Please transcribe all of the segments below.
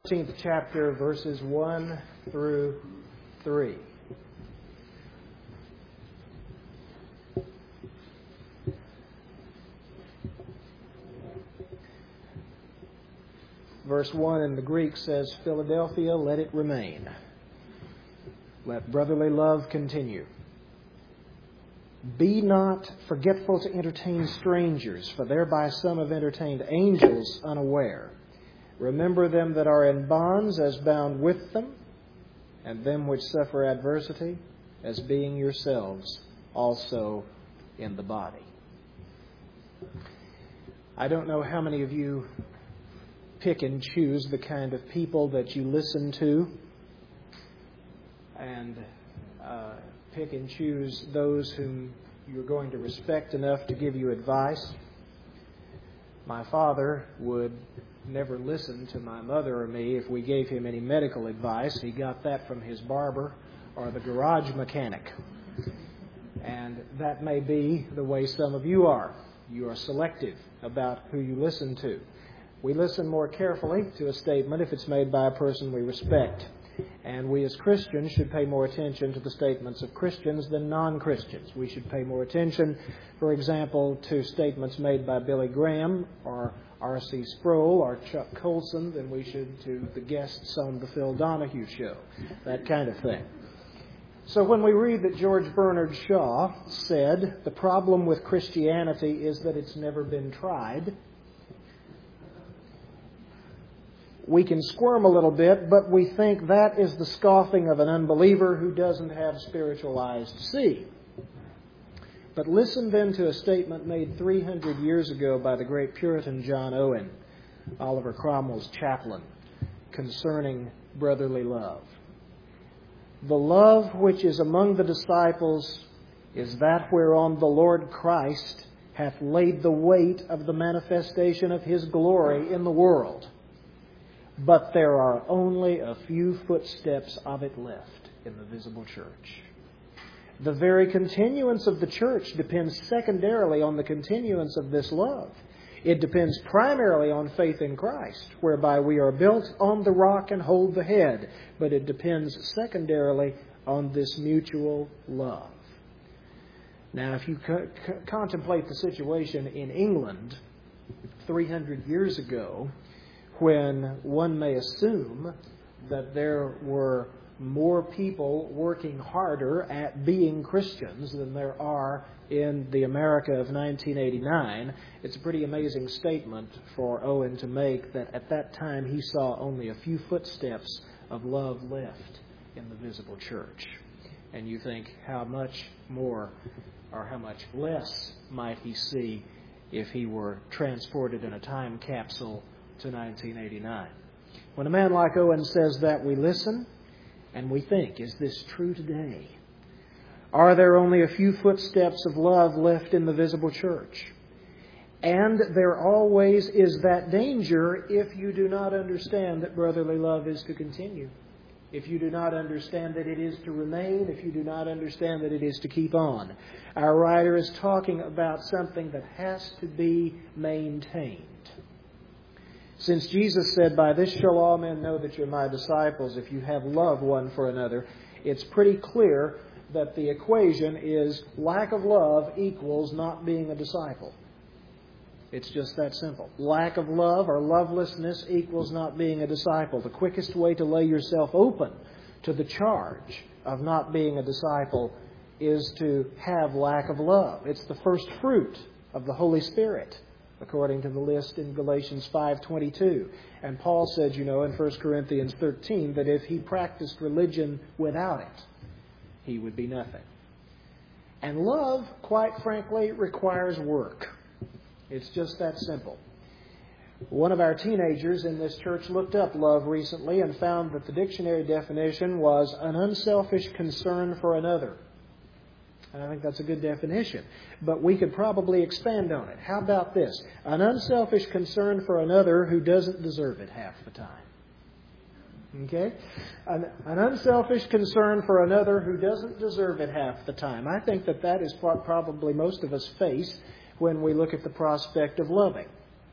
13th chapter, verses 1 through 3. Verse 1 in the Greek says, Philadelphia, let it remain. Let brotherly love continue. Be not forgetful to entertain strangers, for thereby some have entertained angels unaware. Remember them that are in bonds as bound with them, and them which suffer adversity as being yourselves also in the body. I don't know how many of you pick and choose the kind of people that you listen to, and pick and choose those whom you're going to respect enough to give you advice. My father would never listen to my mother or me if we gave him any medical advice. He got that from his barber or the garage mechanic. And that may be the way some of you are. You are selective about who you listen to. We listen more carefully to a statement if it's made by a person we respect. And we as Christians should pay more attention to the statements of Christians than non-Christians. We should pay more attention, for example, to statements made by Billy Graham or R.C. Sproul or Chuck Colson than we should to the guests on the Phil Donahue show. That kind of thing. So when we read that George Bernard Shaw said, the problem with Christianity is that it's never been tried, we can squirm a little bit, but we think that is the scoffing of an unbeliever who doesn't have spiritual eyes to see. But listen then to a statement made 300 years ago by the great Puritan John Owen, Oliver Cromwell's chaplain, concerning brotherly love. The love which is among the disciples is that whereon the Lord Christ hath laid the weight of the manifestation of His glory in the world. But there are only a few footsteps of it left in the visible church. The very continuance of the church depends secondarily on the continuance of this love. It depends primarily on faith in Christ, whereby we are built on the rock and hold the head. But it depends secondarily on this mutual love. Now, if you contemplate the situation in England 300 years ago, when one may assume that there were more people working harder at being Christians than there are in the America of 1989, it's a pretty amazing statement for Owen to make that at that time he saw only a few footsteps of love left in the visible church. And you think, how much more or how much less might he see if he were transported in a time capsule to 1989. When a man like Owen says that, we listen and we think, is this true today? Are there only a few footsteps of love left in the visible church? And there always is that danger if you do not understand that brotherly love is to continue. If you do not understand that it is to remain, if you do not understand that it is to keep on. Our writer is talking about something that has to be maintained. Since Jesus said, by this shall all men know that you're my disciples, if you have love one for another, it's pretty clear that the equation is lack of love equals not being a disciple. It's just that simple. Lack of love or lovelessness equals not being a disciple. The quickest way to lay yourself open to the charge of not being a disciple is to have lack of love. It's the first fruit of the Holy Spirit, according to the list in Galatians 5:22. And Paul said, in 1 Corinthians 13, that if he practiced religion without it, he would be nothing. And love, quite frankly, requires work. It's just that simple. One of our teenagers in this church looked up love recently and found that the dictionary definition was an unselfish concern for another. And I think that's a good definition. But we could probably expand on it. How about this? An unselfish concern for another who doesn't deserve it half the time. Okay? An unselfish concern for another who doesn't deserve it half the time. I think that is what probably most of us face when we look at the prospect of loving.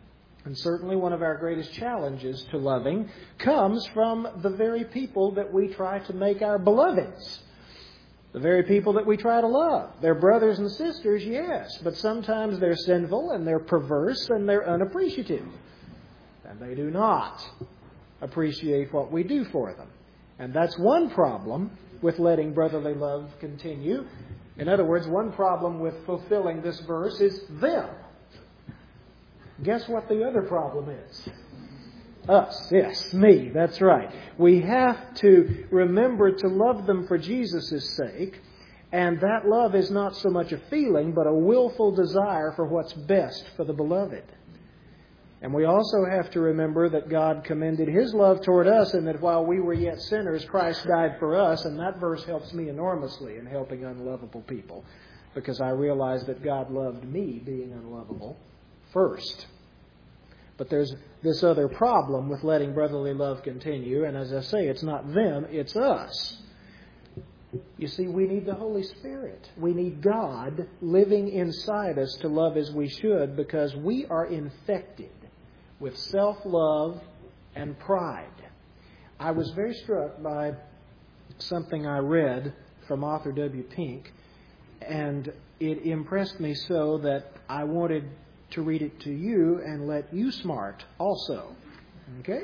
And certainly one of our greatest challenges to loving comes from the very people that we try to make our beloveds. The very people that we try to love. They're brothers and sisters, yes, but sometimes they're sinful and they're perverse and they're unappreciative. And they do not appreciate what we do for them. And that's one problem with letting brotherly love continue. In other words, one problem with fulfilling this verse is them. Guess what the other problem is? Us. Yes, me. That's right. We have to remember to love them for Jesus' sake. And that love is not so much a feeling, but a willful desire for what's best for the beloved. And we also have to remember that God commended His love toward us, and that while we were yet sinners, Christ died for us. And that verse helps me enormously in helping unlovable people, because I realize that God loved me, being unlovable, first. But there's this other problem with letting brotherly love continue. And as I say, it's not them, it's us. You see, we need the Holy Spirit. We need God living inside us to love as we should, because we are infected with self-love and pride. I was very struck by something I read from Arthur W. Pink, and it impressed me so that I wanted to read it to you and let you smart also. Okay?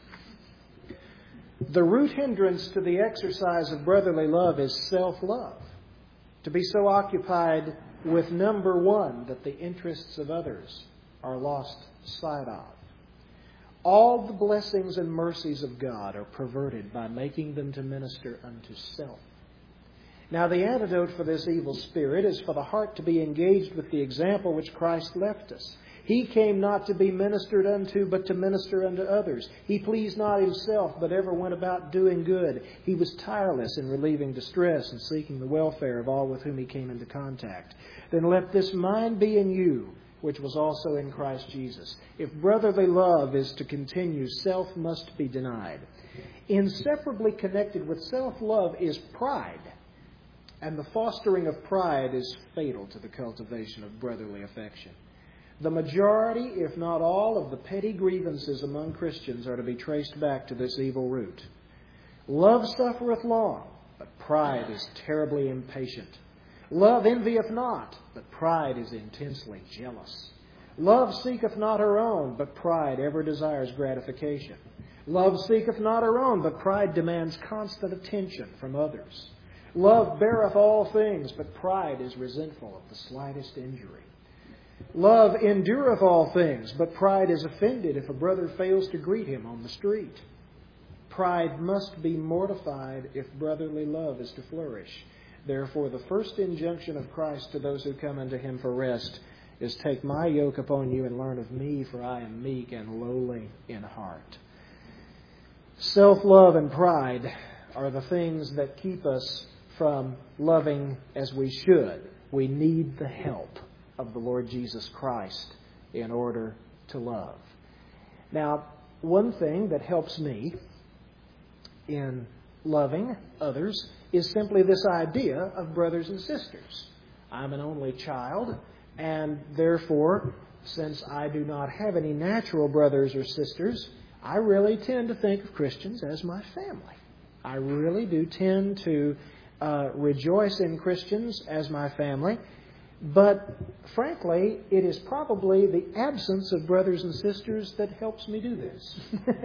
The root hindrance to the exercise of brotherly love is self-love. To be so occupied with number one that the interests of others are lost sight of. All the blessings and mercies of God are perverted by making them to minister unto self. Now, the antidote for this evil spirit is for the heart to be engaged with the example which Christ left us. He came not to be ministered unto, but to minister unto others. He pleased not Himself, but ever went about doing good. He was tireless in relieving distress and seeking the welfare of all with whom He came into contact. Then let this mind be in you, which was also in Christ Jesus. If brotherly love is to continue, self must be denied. Inseparably connected with self-love is pride. And the fostering of pride is fatal to the cultivation of brotherly affection. The majority, if not all, of the petty grievances among Christians are to be traced back to this evil root. Love suffereth long, but pride is terribly impatient. Love envieth not, but pride is intensely jealous. Love seeketh not her own, but pride ever desires gratification. Love seeketh not her own, but pride demands constant attention from others. Love beareth all things, but pride is resentful of the slightest injury. Love endureth all things, but pride is offended if a brother fails to greet him on the street. Pride must be mortified if brotherly love is to flourish. Therefore, the first injunction of Christ to those who come unto Him for rest is, take my yoke upon you and learn of me, for I am meek and lowly in heart. Self-love and pride are the things that keep us from loving as we should. We need the help of the Lord Jesus Christ in order to love. Now, one thing that helps me in loving others is simply this idea of brothers and sisters. I'm an only child, and therefore, since I do not have any natural brothers or sisters, I really tend to think of Christians as my family. I really do tend to rejoice in Christians as my family. But frankly, it is probably the absence of brothers and sisters that helps me do this.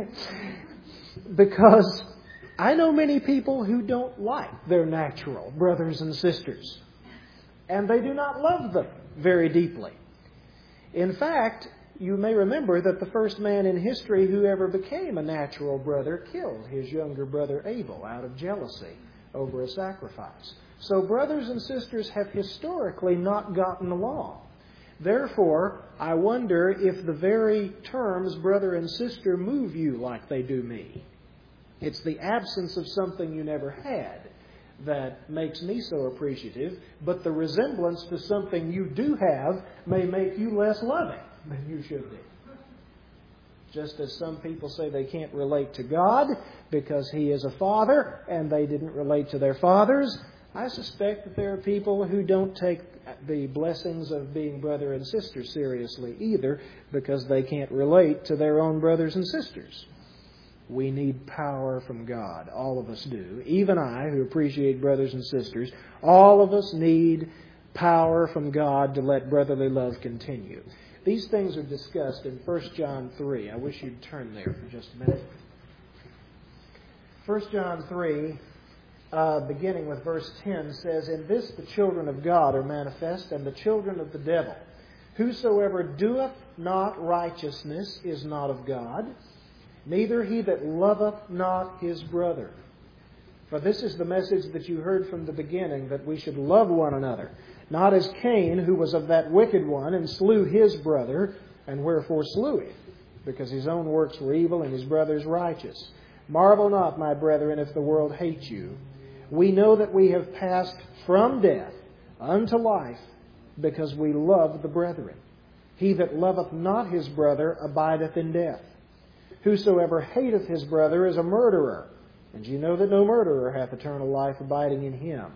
Because I know many people who don't like their natural brothers and sisters. And they do not love them very deeply. In fact, you may remember that the first man in history who ever became a natural brother killed his younger brother Abel out of jealousy over a sacrifice. So brothers and sisters have historically not gotten along. Therefore, I wonder if the very terms brother and sister move you like they do me. It's the absence of something you never had that makes me so appreciative, but the resemblance to something you do have may make you less loving than you should be. Just as some people say they can't relate to God because He is a father and they didn't relate to their fathers, I suspect that there are people who don't take the blessings of being brother and sister seriously either, because they can't relate to their own brothers and sisters. We need power from God. All of us do. Even I, who appreciate brothers and sisters, all of us need power from God to let brotherly love continue. These things are discussed in 1 John 3. I wish you'd turn there for just a minute. 1 John 3, beginning with verse 10, says, "In this the children of God are manifest, and the children of the devil. Whosoever doeth not righteousness is not of God, neither he that loveth not his brother. For this is the message that you heard from the beginning, that we should love one another. Not as Cain, who was of that wicked one, and slew his brother. And wherefore slew he? Because his own works were evil, and his brother's righteous. Marvel not, my brethren, if the world hates you. We know that we have passed from death unto life, because we love the brethren. He that loveth not his brother abideth in death. Whosoever hateth his brother is a murderer, and ye know that no murderer hath eternal life abiding in him.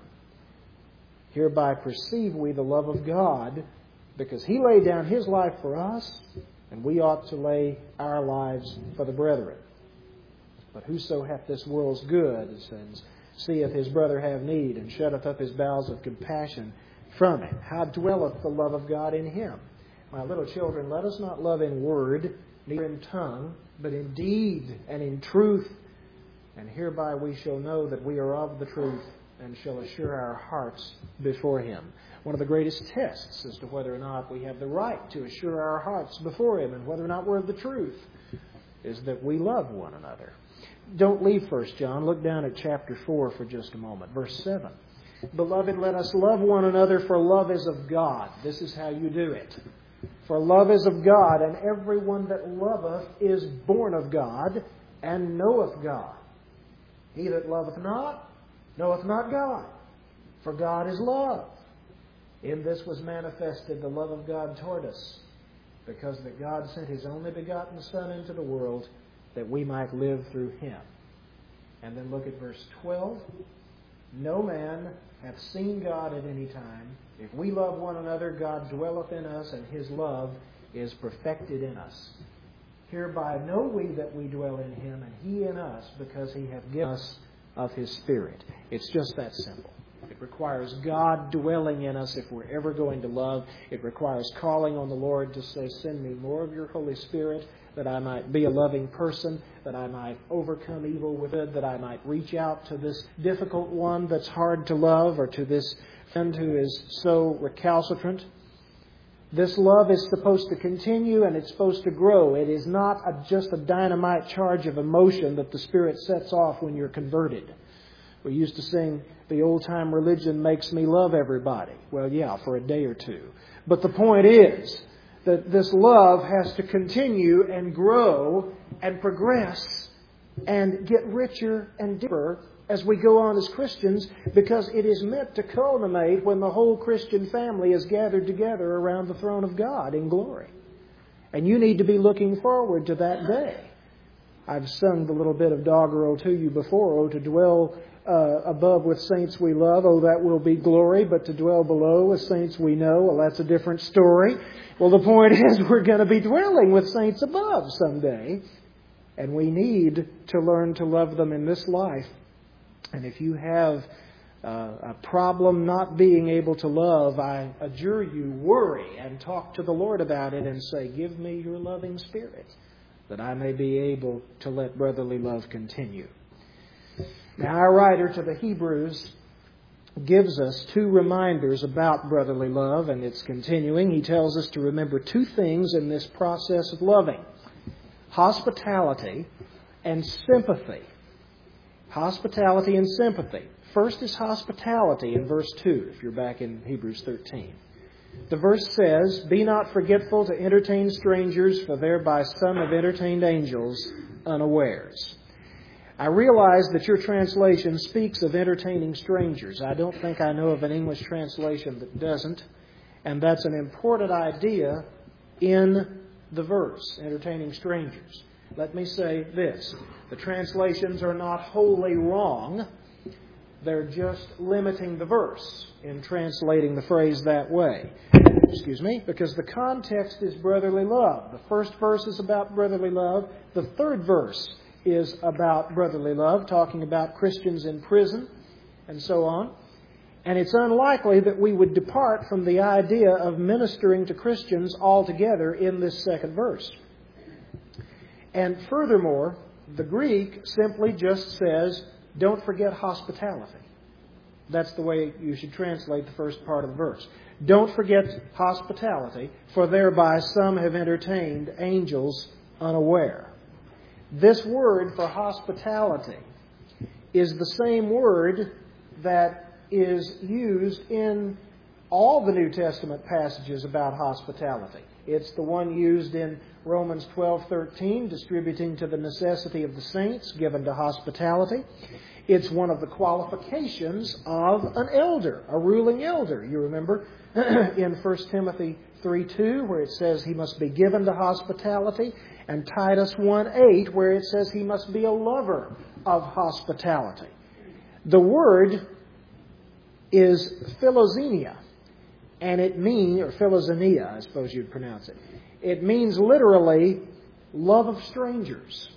Hereby perceive we the love of God, because He laid down His life for us, and we ought to lay our lives for the brethren. But whoso hath this world's goods, and seeth his brother have need, and shutteth up his bowels of compassion from him, how dwelleth the love of God in him? My little children, let us not love in word, neither in tongue, but in deed and in truth. And hereby we shall know that we are of the truth, and shall assure our hearts before Him." One of the greatest tests as to whether or not we have the right to assure our hearts before Him, and whether or not we're of the truth, is that we love one another. Don't leave 1 John. Look down at chapter 4 for just a moment. Verse 7. "Beloved, let us love one another, for love is of God." This is how you do it. "For love is of God, and every one that loveth is born of God, and knoweth God. He that loveth not, knoweth not God, for God is love. In this was manifested the love of God toward us, because that God sent His only begotten Son into the world, that we might live through Him." And then look at verse 12. "No man hath seen God at any time. If we love one another, God dwelleth in us, and His love is perfected in us. Hereby know we that we dwell in Him, and He in us, because He hath given us of His Spirit." It's just that simple. It requires God dwelling in us if we're ever going to love. It requires calling on the Lord to say, "Send me more of your Holy Spirit, that I might be a loving person, that I might overcome evil with good, that I might reach out to this difficult one that's hard to love, or to this friend who is so recalcitrant." This love is supposed to continue, and it's supposed to grow. It is not just a dynamite charge of emotion that the Spirit sets off when you're converted. We used to sing, "The old-time religion makes me love everybody." Well, yeah, for a day or two. But the point is that this love has to continue and grow and progress and get richer and deeper as we go on as Christians, because it is meant to culminate when the whole Christian family is gathered together around the throne of God in glory. And you need to be looking forward to that day. I've sung the little bit of doggerel to you before. "Oh, to dwell above with saints we love, oh, that will be glory. But to dwell below with saints we know, well, that's a different story." Well, the point is we're going to be dwelling with saints above someday. And we need to learn to love them in this life. And if you have a problem not being able to love, I adjure you, worry and talk to the Lord about it and say, "Give me your loving Spirit, that I may be able to let brotherly love continue." Now, our writer to the Hebrews gives us two reminders about brotherly love and its continuing. He tells us to remember two things in this process of loving: hospitality and sympathy. Hospitality and sympathy. First is hospitality in verse 2, if you're back in Hebrews 13. The verse says, "Be not forgetful to entertain strangers, for thereby some have entertained angels unawares." I realize that your translation speaks of entertaining strangers. I don't think I know of an English translation that doesn't. And that's an important idea in the verse, entertaining strangers. Let me say this. The translations are not wholly wrong. They're just limiting the verse in translating the phrase that way. Because the context is brotherly love. The first verse is about brotherly love. The third verse is about brotherly love, talking about Christians in prison and so on. And it's unlikely that we would depart from the idea of ministering to Christians altogether in this second verse. And furthermore, the Greek simply just says, don't forget hospitality. That's the way you should translate the first part of the verse. Don't forget hospitality, for thereby some have entertained angels unaware. This word for hospitality is the same word that is used in all the New Testament passages about hospitality. It's the one used in Romans 12:13, distributing to the necessity of the saints, given to hospitality. It's one of the qualifications of an elder, a ruling elder. You remember in 1 Timothy 3:2, where it says he must be given to hospitality, and Titus 1:8, where it says he must be a lover of hospitality. The word is philoxenia, and it means, or philoxenia, I suppose you'd pronounce it. It means literally love of strangers.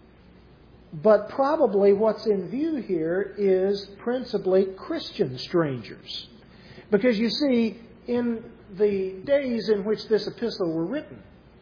But probably what's in view here is principally Christian strangers. Because you see, in the days in which this epistle were written,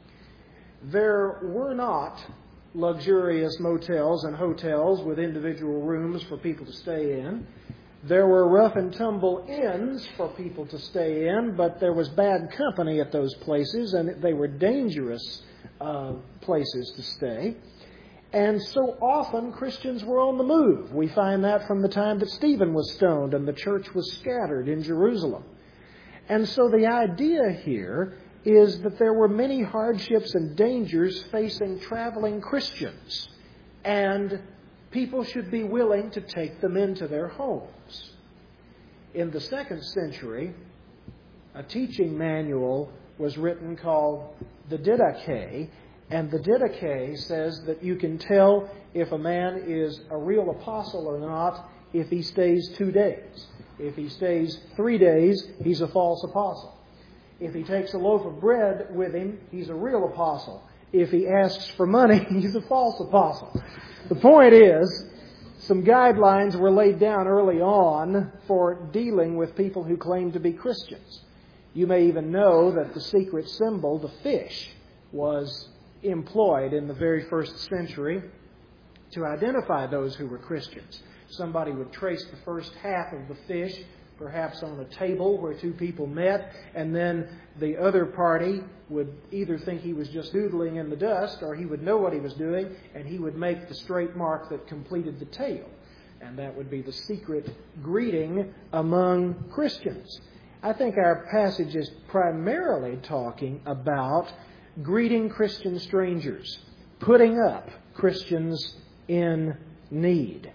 there were not luxurious motels and hotels with individual rooms for people to stay in. There were rough and tumble inns for people to stay in, but there was bad company at those places, and they were dangerous places to stay. And so often Christians were on the move. We find that from the time that Stephen was stoned and the church was scattered in Jerusalem. And so the idea here is that there were many hardships and dangers facing traveling Christians, and people should be willing to take them into their homes. In the 2nd century, a teaching manual was written called the Didache, and the Didache says that you can tell if a man is a real apostle or not if he stays 2 days. If he stays 3 days, he's a false apostle. If he takes a loaf of bread with him, he's a real apostle. If he asks for money, he's a false apostle. The point is, some guidelines were laid down early on for dealing with people who claim to be Christians. You may even know that the secret symbol, the fish, was employed in the very first century to identify those who were Christians. Somebody would trace the first half of the fish, perhaps on a table where 2 people met, and then the other party would either think he was just doodling in the dust, or he would know what he was doing, and he would make the straight mark that completed the tail. And that would be the secret greeting among Christians. I think our passage is primarily talking about greeting Christian strangers, putting up Christians in need.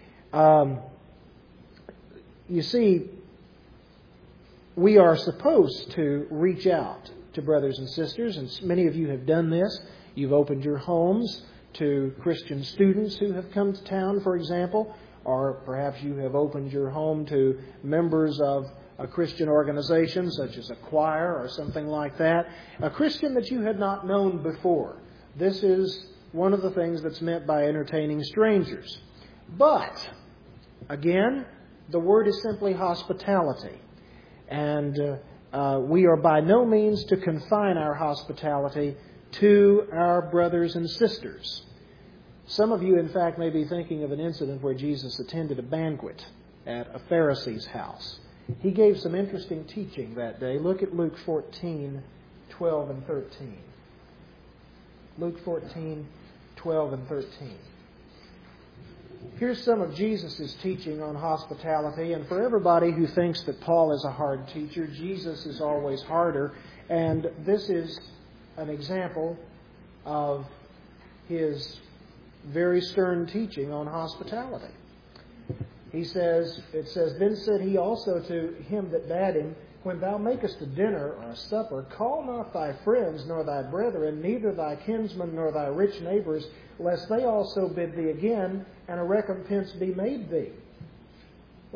You see, we are supposed to reach out to brothers and sisters, and many of you have done this. You've opened your homes to Christian students who have come to town, for example, or perhaps you have opened your home to members of a Christian organization, such as a choir or something like that, a Christian that you had not known before. This is one of the things that's meant by entertaining strangers. But, again, the word is simply hospitality. And we are by no means to confine our hospitality to our brothers and sisters. Some of you, in fact, may be thinking of an incident where Jesus attended a banquet at a Pharisee's house. He gave some interesting teaching that day. Look at Luke 14:12 and 13. Luke 14:12 and 13. Here's some of Jesus' teaching on hospitality. And for everybody who thinks that Paul is a hard teacher, Jesus is always harder. And this is an example of his very stern teaching on hospitality. It says, Then said he also to him that bade him, When thou makest a dinner or a supper, call not thy friends, nor thy brethren, neither thy kinsmen, nor thy rich neighbors, lest they also bid thee again, and a recompense be made thee.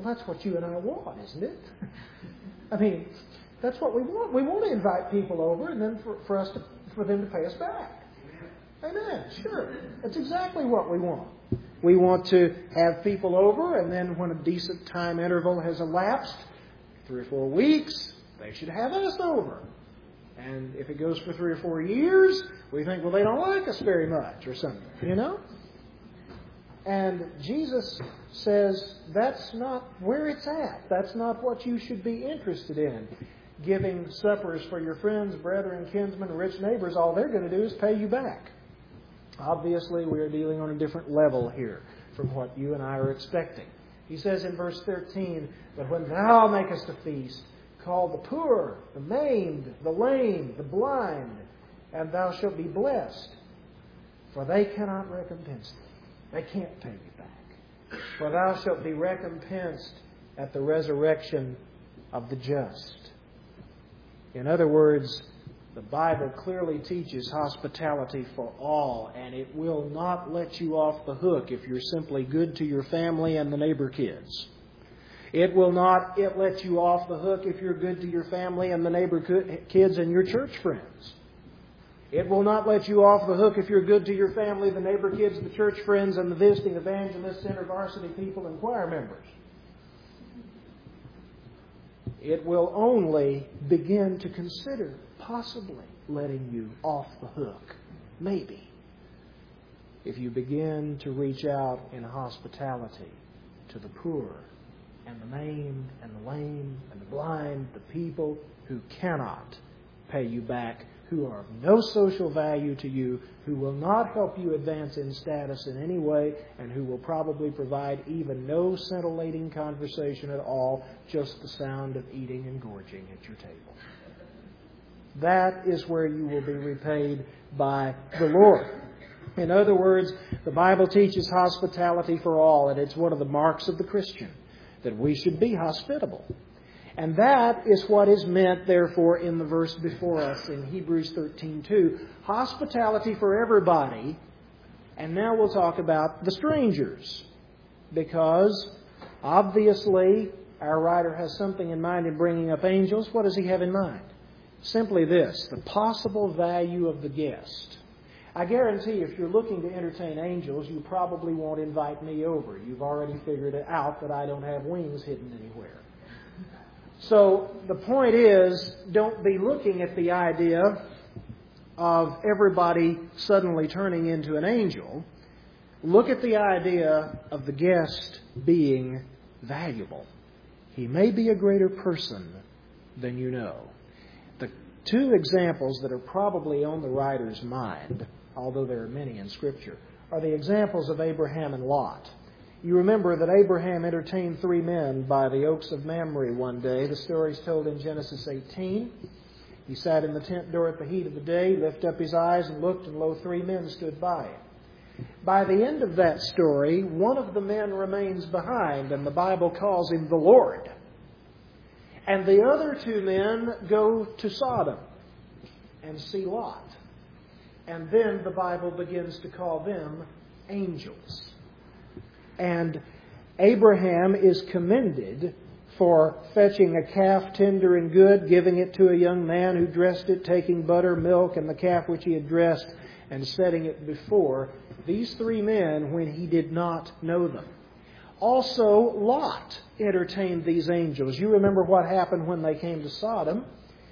Well, that's what you and I want, isn't it? I mean, that's what we want. We want to invite people over and then for them to pay us back. Amen. Sure. That's exactly what we want. We want to have people over, and then when a decent time interval has elapsed, 3 or 4 weeks, they should have us over. And if it goes for 3 or 4 years, we think, well, they don't like us very much or something, you know? And Jesus says that's not where it's at. That's not what you should be interested in. Giving suppers for your friends, brethren, kinsmen, rich neighbors, all they're going to do is pay you back. Obviously, we are dealing on a different level here from what you and I are expecting. He says in verse 13, "But when thou makest a feast, call the poor, the maimed, the lame, the blind, and thou shalt be blessed. For they cannot recompense thee." They can't pay you back. "For thou shalt be recompensed at the resurrection of the just." In other words, the Bible clearly teaches hospitality for all, and it will not let you off the hook if you're simply good to your family and the neighbor kids. It will not let you off the hook if you're good to your family and the neighbor kids and your church friends. It will not let you off the hook if you're good to your family, the neighbor kids, the church friends, and the visiting evangelists, InterVarsity people, and choir members. It will only begin to consider possibly letting you off the hook, maybe, if you begin to reach out in hospitality to the poor and the maimed and the lame and the blind, the people who cannot pay you back, who are of no social value to you, who will not help you advance in status in any way, and who will probably provide even no scintillating conversation at all, just the sound of eating and gorging at your table. That is where you will be repaid by the Lord. In other words, the Bible teaches hospitality for all, and it's one of the marks of the Christian, that we should be hospitable. And that is what is meant, therefore, in the verse before us in Hebrews 13:2. Hospitality for everybody. And now we'll talk about the strangers. Because, obviously, our writer has something in mind in bringing up angels. What does he have in mind? Simply this, the possible value of the guest. I guarantee if you're looking to entertain angels, you probably won't invite me over. You've already figured it out that I don't have wings hidden anywhere. So the point is, don't be looking at the idea of everybody suddenly turning into an angel. Look at the idea of the guest being valuable. He may be a greater person than you know. The 2 examples that are probably on the writer's mind, although there are many in Scripture, are the examples of Abraham and Lot. You remember that Abraham entertained 3 men by the oaks of Mamre one day. The story is told in Genesis 18. He sat in the tent door at the heat of the day, lifted up his eyes and looked, and lo, 3 men stood by him. By the end of that story, one of the men remains behind, and the Bible calls him the Lord. And the other 2 men go to Sodom and see Lot. And then the Bible begins to call them angels. And Abraham is commended for fetching a calf tender and good, giving it to a young man who dressed it, taking butter, milk, and the calf which he had dressed, and setting it before these 3 men when he did not know them. Also, Lot entertained these angels. You remember what happened when they came to Sodom.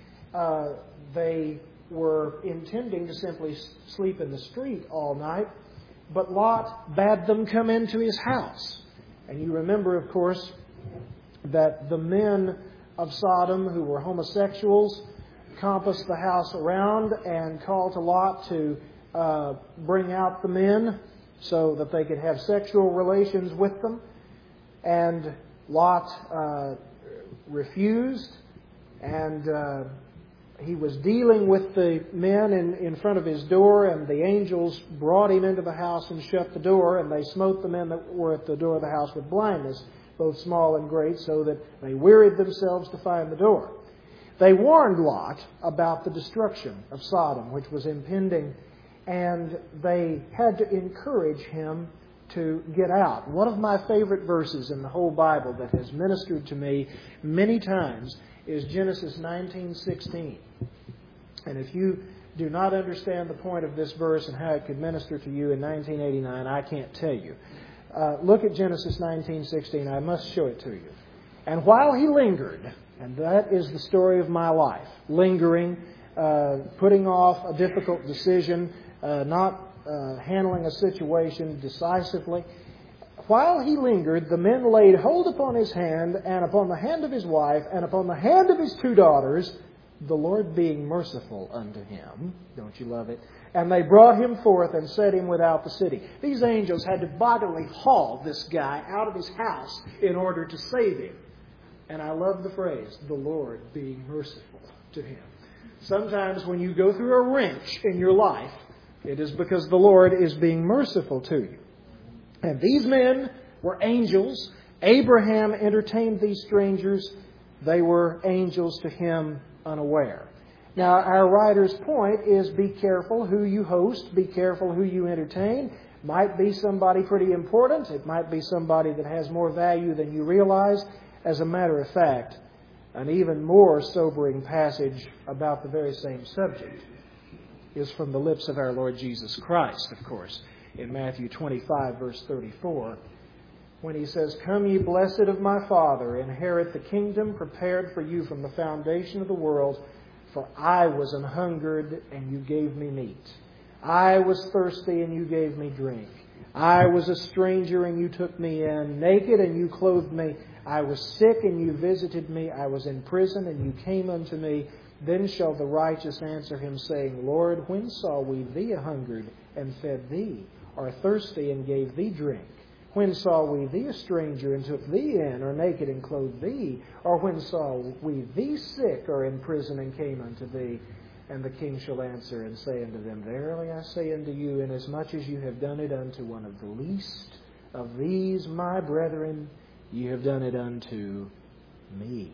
They were intending to simply sleep in the street all night, but Lot bade them come into his house. And you remember, of course, that the men of Sodom who were homosexuals compassed the house around and called to Lot to bring out the men so that they could have sexual relations with them. And Lot refused, and he was dealing with the men in front of his door, and the angels brought him into the house and shut the door, and they smote the men that were at the door of the house with blindness, both small and great, so that they wearied themselves to find the door. They warned Lot about the destruction of Sodom, which was impending, and they had to encourage him to get out. One of my favorite verses in the whole Bible that has ministered to me many times is Genesis 19:16. And if you do not understand the point of this verse and how it could minister to you in 1989, I can't tell you. Look at Genesis 19:16. I must show it to you. And while he lingered, and that is the story of my life, lingering, putting off a difficult decision, not handling a situation decisively. While he lingered, the men laid hold upon his hand, and upon the hand of his wife, and upon the hand of his 2 daughters, the Lord being merciful unto him. Don't you love it? And they brought him forth and set him without the city. These angels had to bodily haul this guy out of his house in order to save him. And I love the phrase, the Lord being merciful to him. Sometimes when you go through a wrench in your life, it is because the Lord is being merciful to you. And these men were angels. Abraham entertained these strangers. They were angels to him unaware. Now, our writer's point is be careful who you host. Be careful who you entertain. Might be somebody pretty important. It might be somebody that has more value than you realize. As a matter of fact, an even more sobering passage about the very same subject is from the lips of our Lord Jesus Christ, of course, in Matthew 25, verse 34, when He says, "Come ye blessed of my Father, inherit the kingdom prepared for you from the foundation of the world. For I was an hungered, and you gave me meat. I was thirsty, and you gave me drink. I was a stranger, and you took me in. Naked, and you clothed me. I was sick, and you visited me. I was in prison, and you came unto me. Then shall the righteous answer him, saying, Lord, when saw we thee a hungered, and fed thee, or thirsty, and gave thee drink? When saw we thee a stranger, and took thee in, or naked, and clothed thee? Or when saw we thee sick, or in prison, and came unto thee? And the king shall answer and say unto them, Verily I say unto you, inasmuch as you have done it unto one of the least of these my brethren, ye have done it unto me."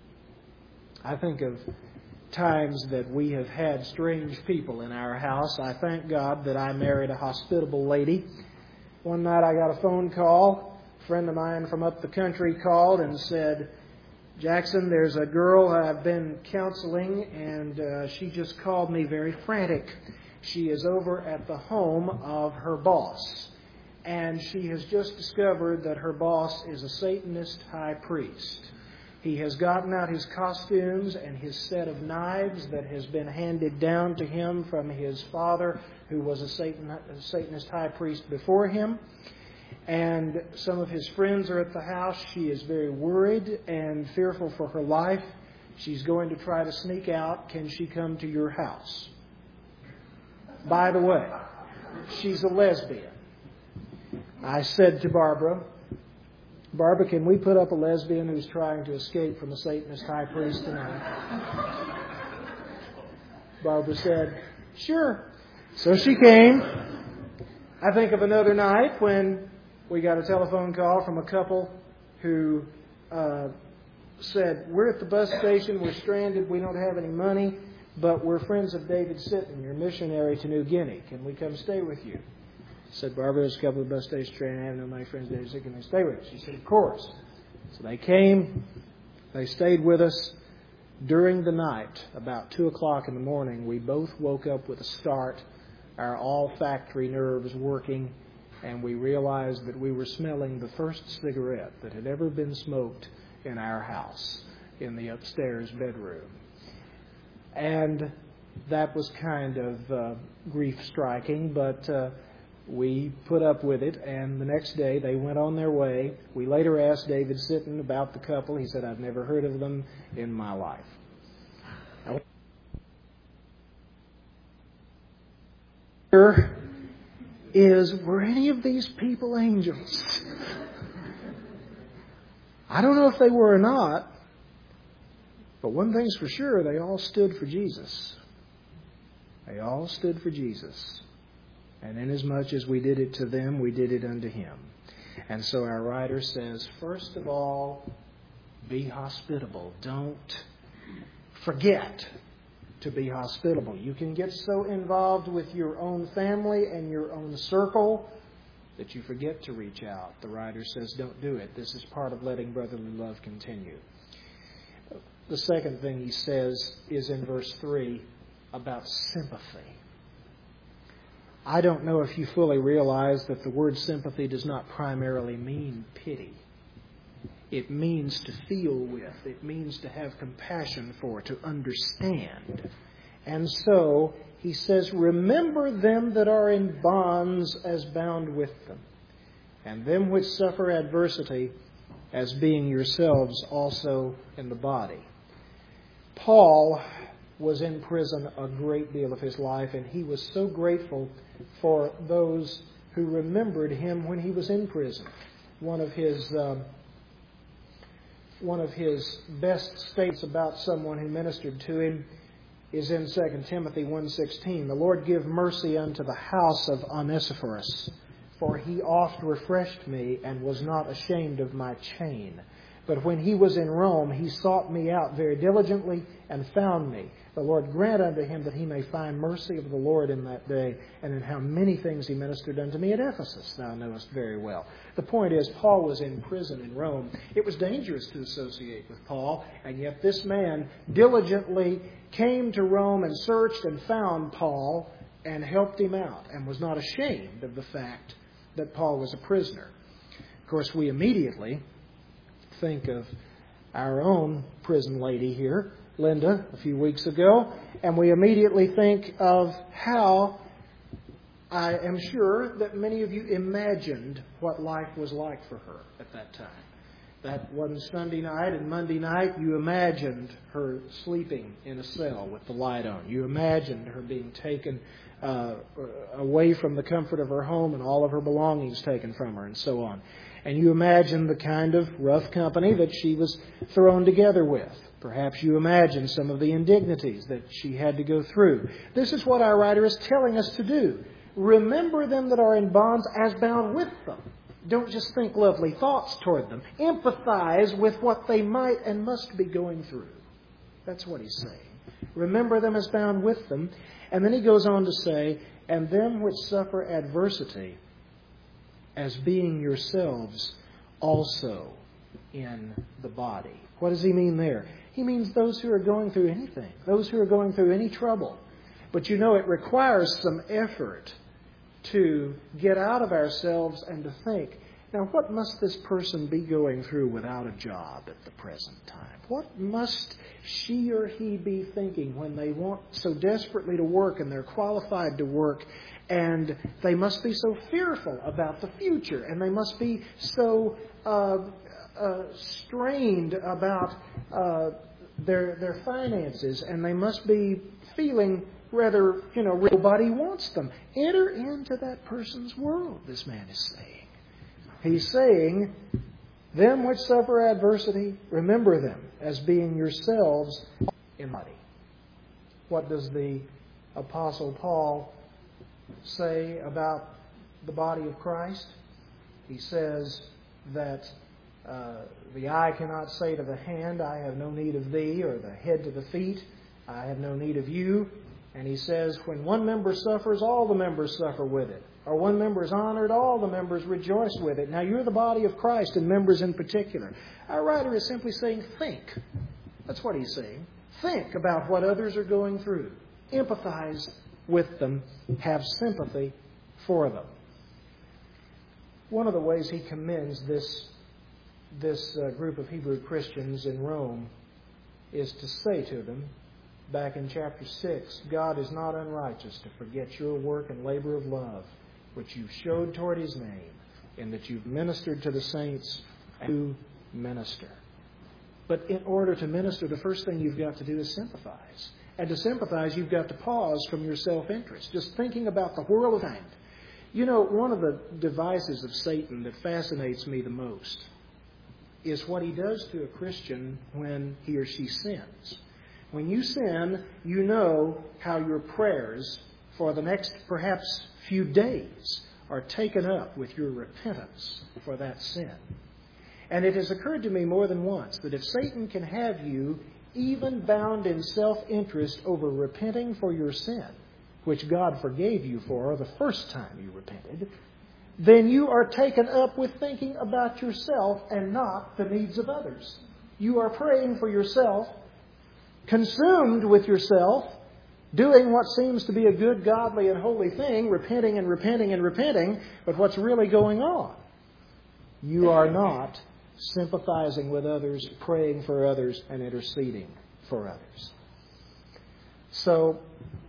I think of times that we have had strange people in our house. I thank God that I married a hospitable lady. One night I got a phone call. A friend of mine from up the country called and said, "Jackson, there's a girl I've been counseling, and she just called me very frantic. She is over at the home of her boss, and she has just discovered that her boss is a Satanist high priest. He has gotten out his costumes and his set of knives that has been handed down to him from his father, who was a Satanist high priest before him. And some of his friends are at the house. She is very worried and fearful for her life. She's going to try to sneak out. Can she come to your house? By the way, she's a lesbian." I said to Barbara, "Barbara, can we put up a lesbian who's trying to escape from a Satanist high priest tonight?" Barbara said, "Sure." So she came. I think of another night when we got a telephone call from a couple who said, "We're at the bus station, we're stranded, we don't have any money, but we're friends of David Sitton, your missionary to New Guinea. Can we come stay with you?" I said, "Barbara, there's a couple of bus stations stranded, I have no money, friends of David Sitton, can they stay with us?" She said, "Of course." So they came, they stayed with us. During the night, about 2 o'clock in the morning, we both woke up with a start, our olfactory nerves working, and we realized that we were smelling the first cigarette that had ever been smoked in our house, in the upstairs bedroom. And that was kind of grief-striking, but we put up with it, and the next day they went on their way. We later asked David Sitton about the couple. He said, "I've never heard of them in my life." Were any of these people angels? I don't know if they were or not, but one thing's for sure, they all stood for Jesus. They all stood for Jesus. And inasmuch as we did it to them, we did it unto Him. And so our writer says, first of all, be hospitable. Don't forget to be hospitable. You can get so involved with your own family and your own circle that you forget to reach out. The writer says, don't do it. This is part of letting brotherly love continue. The second thing he says is in verse 3 about sympathy. I don't know if you fully realize that the word sympathy does not primarily mean pity. It means to feel with. It means to have compassion for, to understand. And so he says, remember them that are in bonds as bound with them, and them which suffer adversity as being yourselves also in the body. Paul was in prison a great deal of his life, and he was so grateful for those who remembered him when he was in prison. One of his best statements about someone who ministered to him is in 2 Timothy 1:16. The Lord give mercy unto the house of Onesiphorus, for he oft refreshed me and was not ashamed of my chain. But when he was in Rome, he sought me out very diligently and found me. The Lord grant unto him that he may find mercy of the Lord in that day, and in how many things he ministered unto me at Ephesus, thou knowest very well. The point is, Paul was in prison in Rome. It was dangerous to associate with Paul, and yet this man diligently came to Rome and searched and found Paul and helped him out, and was not ashamed of the fact that Paul was a prisoner. Of course, we immediately think of our own prison lady here, Linda, a few weeks ago, and we immediately think of how I am sure that many of you imagined what life was like for her at that time. That one Sunday night and Monday night, you imagined her sleeping in a cell with the light on. You imagined her being taken away from the comfort of her home and all of her belongings taken from her and so on. And you imagine the kind of rough company that she was thrown together with. Perhaps you imagine some of the indignities that she had to go through. This is what our writer is telling us to do. Remember them that are in bonds as bound with them. Don't just think lovely thoughts toward them. Empathize with what they might and must be going through. That's what he's saying. Remember them as bound with them. And then he goes on to say, and them which suffer adversity as being yourselves also in the body. What does he mean there? He means those who are going through anything, those who are going through any trouble. But you know, it requires some effort to get out of ourselves and to think, now what must this person be going through without a job at the present time? What must she or he be thinking when they want so desperately to work and they're qualified to work, and they must be so fearful about the future, and they must be so strained about their finances, and they must be feeling rather, nobody wants them. Enter into that person's world, this man is saying. He's saying, them which suffer adversity, remember them as being yourselves in body. What does the Apostle Paul say about the body of Christ? He says that the eye cannot say to the hand, I have no need of thee, or the head to the feet, I have no need of you. And he says, when one member suffers, all the members suffer with it. Or one member is honored, all the members rejoice with it. Now you're the body of Christ, and members in particular. Our writer is simply saying, think. That's what he's saying. Think about what others are going through. Empathize with them. Have sympathy for them. One of the ways he commends this group of Hebrew Christians in Rome is to say to them, back in chapter 6, God is not unrighteous to forget your work and labor of love, which you showed toward His name, and that you've ministered to the saints who minister. But in order to minister, the first thing you've got to do is sympathize. And to sympathize, you've got to pause from your self-interest, just thinking about the whirl of time. You know, one of the devices of Satan that fascinates me the most is what he does to a Christian when he or she sins. When you sin, you know how your prayers for the next perhaps few days are taken up with your repentance for that sin. And it has occurred to me more than once that if Satan can have you even bound in self-interest over repenting for your sin, which God forgave you for the first time you repented, then you are taken up with thinking about yourself and not the needs of others. You are praying for yourself, consumed with yourself, doing what seems to be a good, godly, and holy thing, repenting and repenting and repenting, but what's really going on? You are not sympathizing with others, praying for others, and interceding for others. So,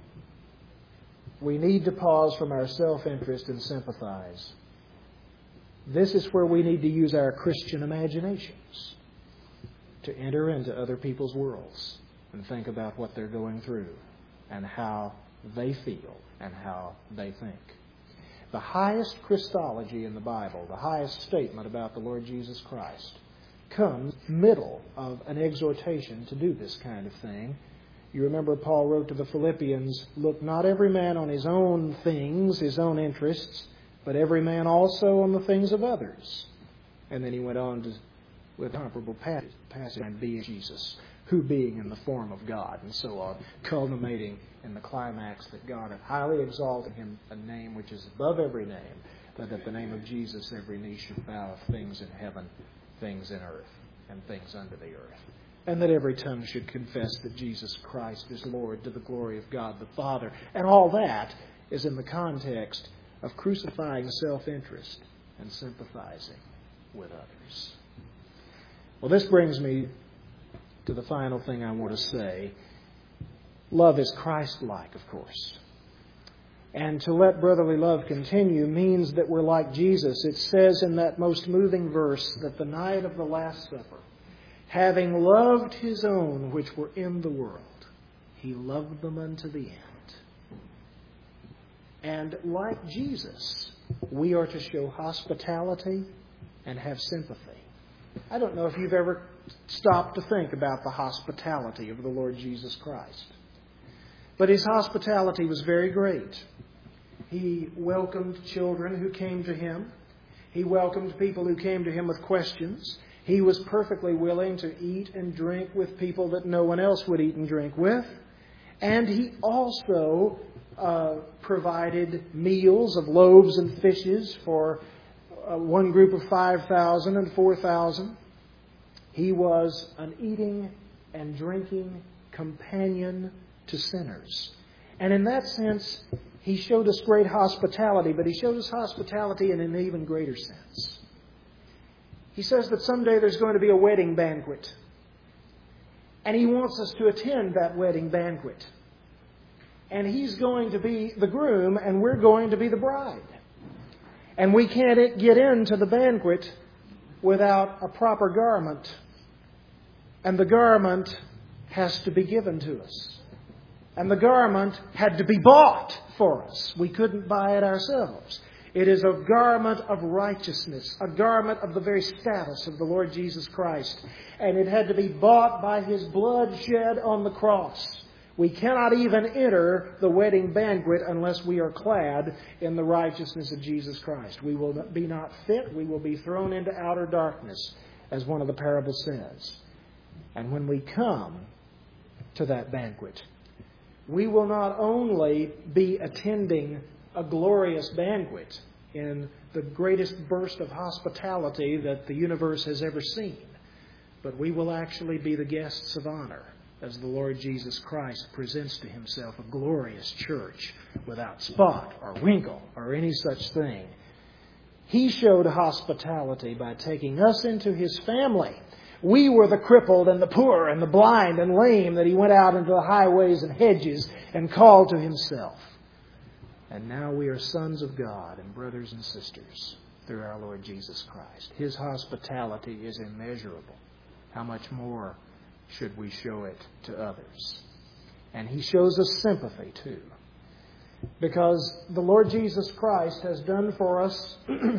we need to pause from our self-interest and sympathize. This is where we need to use our Christian imaginations to enter into other people's worlds and think about what they're going through and how they feel and how they think. The highest Christology in the Bible, the highest statement about the Lord Jesus Christ, comes middle of an exhortation to do this kind of thing. You remember Paul wrote to the Philippians, "Look not every man on his own things, his own interests, but every man also on the things of others." And then he went on to, with comparable passage, and being Jesus, who being in the form of God, and so on, culminating in the climax that God hath highly exalted him a name which is above every name, that at the name of Jesus every knee should bow of things in heaven, things in earth, and things under the earth. And that every tongue should confess that Jesus Christ is Lord, to the glory of God the Father. And all that is in the context of crucifying self-interest and sympathizing with others. Well, this brings me to the final thing I want to say. Love is Christ-like, of course. And to let brotherly love continue means that we're like Jesus. It says in that most moving verse that the night of the Last Supper, having loved his own which were in the world, he loved them unto the end. And like Jesus, we are to show hospitality and have sympathy. I don't know if you've ever stopped to think about the hospitality of the Lord Jesus Christ. But his hospitality was very great. He welcomed children who came to him. He welcomed people who came to him with questions. He was perfectly willing to eat and drink with people that no one else would eat and drink with. And he also provided meals of loaves and fishes for one group of 5,000 and 4,000. He was an eating and drinking companion to sinners. And in that sense, he showed us great hospitality, but he showed us hospitality in an even greater sense. He says that someday there's going to be a wedding banquet. And he wants us to attend that wedding banquet. And he's going to be the groom, and we're going to be the bride. And we can't get into the banquet without a proper garment. And the garment has to be given to us. And the garment had to be bought for us. We couldn't buy it ourselves. It is a garment of righteousness, a garment of the very status of the Lord Jesus Christ. And it had to be bought by his blood shed on the cross. We cannot even enter the wedding banquet unless we are clad in the righteousness of Jesus Christ. We will be not fit. We will be thrown into outer darkness, as one of the parables says. And when we come to that banquet, we will not only be attending a glorious banquet in the greatest burst of hospitality that the universe has ever seen, but we will actually be the guests of honor as the Lord Jesus Christ presents to himself a glorious church without spot or wrinkle or any such thing. He showed hospitality by taking us into his family. We were the crippled and the poor and the blind and lame that he went out into the highways and hedges and called to himself. And now we are sons of God and brothers and sisters through our Lord Jesus Christ. His hospitality is immeasurable. How much more should we show it to others? And he shows us sympathy too. Because the Lord Jesus Christ has done for us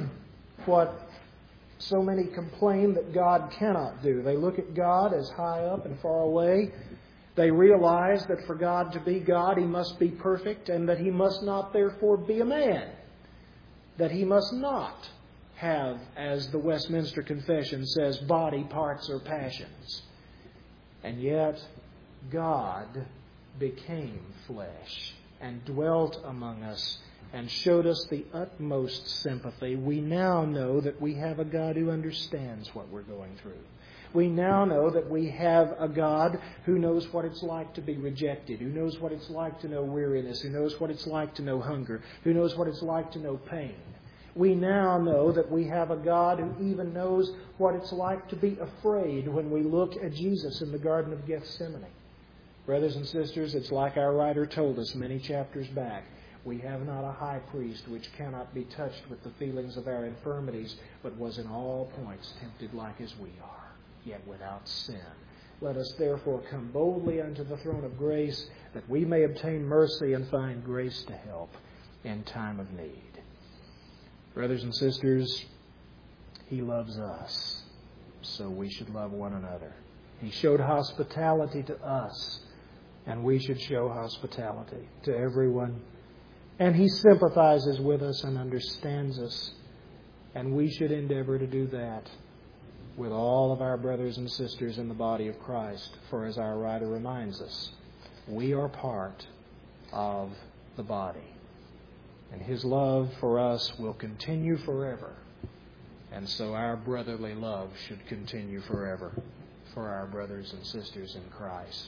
what so many complain that God cannot do. They look at God as high up and far away. They realize that for God to be God, he must be perfect, and that he must not therefore be a man. That he must not have, as the Westminster Confession says, body parts or passions. And yet, God became flesh and dwelt among us and showed us the utmost sympathy, we now know that we have a God who understands what we're going through. We now know that we have a God who knows what it's like to be rejected, who knows what it's like to know weariness, who knows what it's like to know hunger, who knows what it's like to know pain. We now know that we have a God who even knows what it's like to be afraid when we look at Jesus in the Garden of Gethsemane. Brothers and sisters, it's like our writer told us many chapters back. We have not a high priest which cannot be touched with the feelings of our infirmities, but was in all points tempted like as we are, yet without sin. Let us therefore come boldly unto the throne of grace, that we may obtain mercy and find grace to help in time of need. Brothers and sisters, He loves us, so we should love one another. He showed hospitality to us, and we should show hospitality to everyone. And He sympathizes with us and understands us, and we should endeavor to do that with all of our brothers and sisters in the body of Christ. For as our writer reminds us, we are part of the body. And His love for us will continue forever. And so our brotherly love should continue forever for our brothers and sisters in Christ.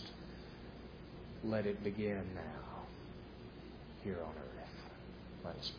Let it begin now, here on earth. Let us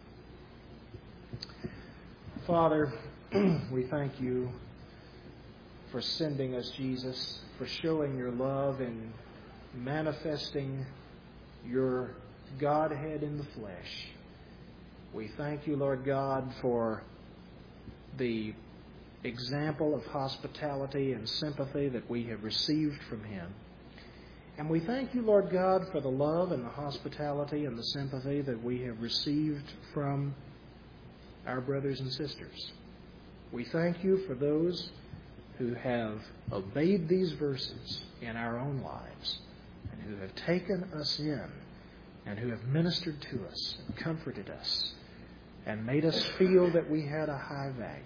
pray. Father, we thank You for sending us Jesus, for showing Your love and manifesting Your Godhead in the flesh. We thank You, Lord God, for the example of hospitality and sympathy that we have received from Him. And we thank You, Lord God, for the love and the hospitality and the sympathy that we have received from our brothers and sisters. We thank You for those who have obeyed these verses in our own lives and who have taken us in and who have ministered to us and comforted us and made us feel that we had a high value.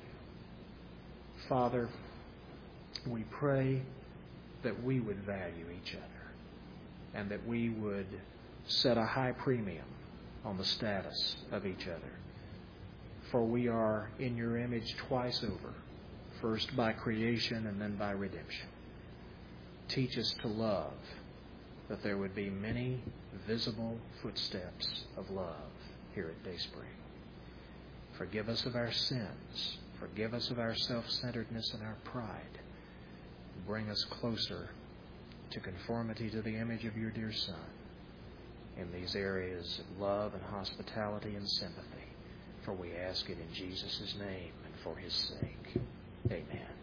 Father, we pray that we would value each other and that we would set a high premium on the status of each other. For we are in Your image twice over, first by creation and then by redemption. Teach us to love, that there would be many visible footsteps of love here at Dayspring. Forgive us of our sins. Forgive us of our self-centeredness and our pride. Bring us closer to conformity to the image of Your dear Son in these areas of love and hospitality and sympathy. For we ask it in Jesus' name and for His sake. Amen.